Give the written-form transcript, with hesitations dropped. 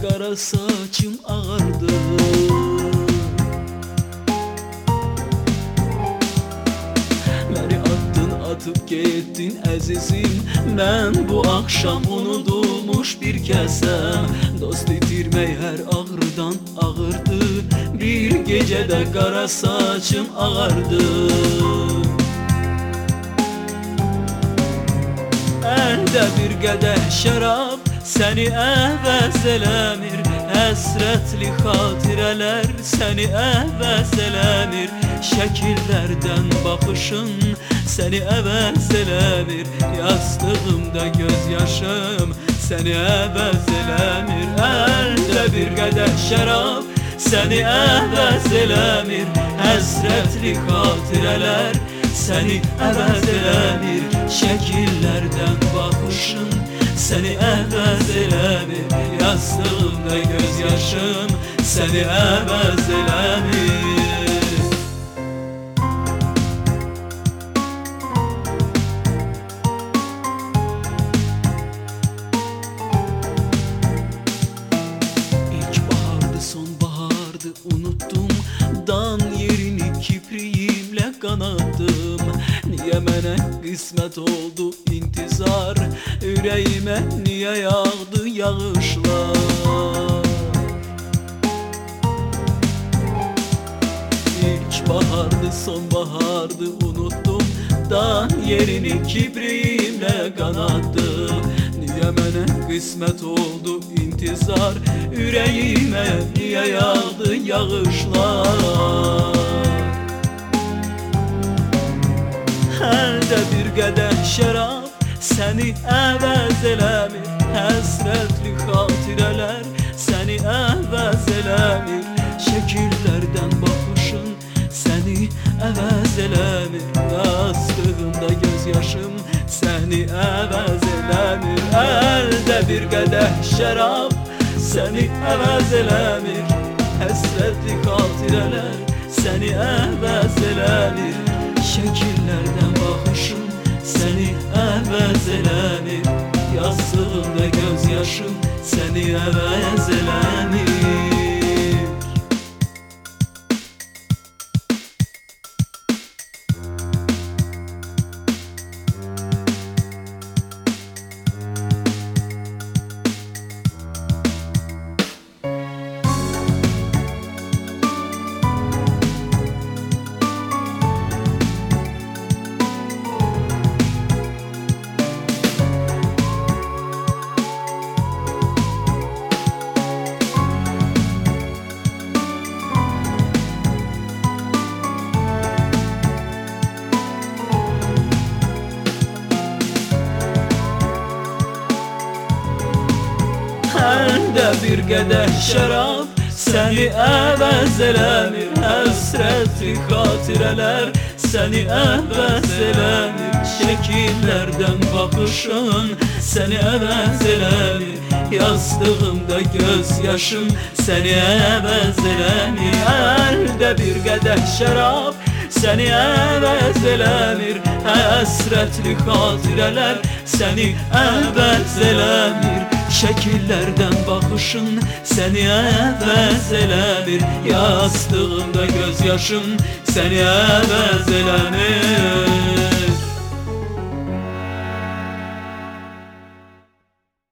qara saçım ağardı. Məni attın, atıb getdin əzizim. Mən bu axşam unudulmuş bir kəsəm. Dost itirmək hər ağrıdan ağırdı. Bir gecədə qara saçım ağardı. Əldə bir qədəh şərab səni əvəz eləmir. Həsrətli xatirələr səni əvəz eləmir. Şəkillərdən baxışın səni əvəz eləmir. Yastığımda göz yaşım səni əvəz eləmir. Əldə bir qədəh şərab səni əvəz eləmir. Həsrətli xatirələr səni əvəz eləmir. Şəkillərdən baxışın səni əvəz eləmir. Yastığımda göz yaşım səni əvəz eləmir. Unuttum dan yerini kipriyimlə qanadım. Niyə mənə qismət oldu intizar? Ürəyimə niyə yağdı yağışlar? İlk bahardı, sonbahardı, unuttum dan yerini kipriyimlə qanadım. Niyə mənə qismət oldu intizar? Ürəyimə niyə yağdı yağışlar? Əldə bir qədəh şərab səni əvəz eləmir. Həsrətli xatirələr səni əvəz eləmir. Şəkillərdən baxışın səni əvəz eləmir. Yastığımda göz yaşım səni əvəz eləmir. Əldə bir qədəh şərab səni əvəz eləmir. Həsrətli xatirələr səni əvəz eləmir. Şəkillərdən baxışın səni əvəz eləmir. Yastığımda göz yaşım səni əvəz eləmir. Əldə bir qədəh şərab səni əvəz eləmir. Həsrətli xatirələr səni əvəz eləmir. Şəkillərdən baxışın səni əvəz eləmir. Yastığımda göz yaşım səni əvəz eləmir. Əldə bir qədəh şərab səni əvəz eləmir. Həsrətli xatirələr səni əvəz eləmir. Şəkillərdən baxışın səni əvəz eləmir. Yastığımda göz yaşım səni əvəz eləmir.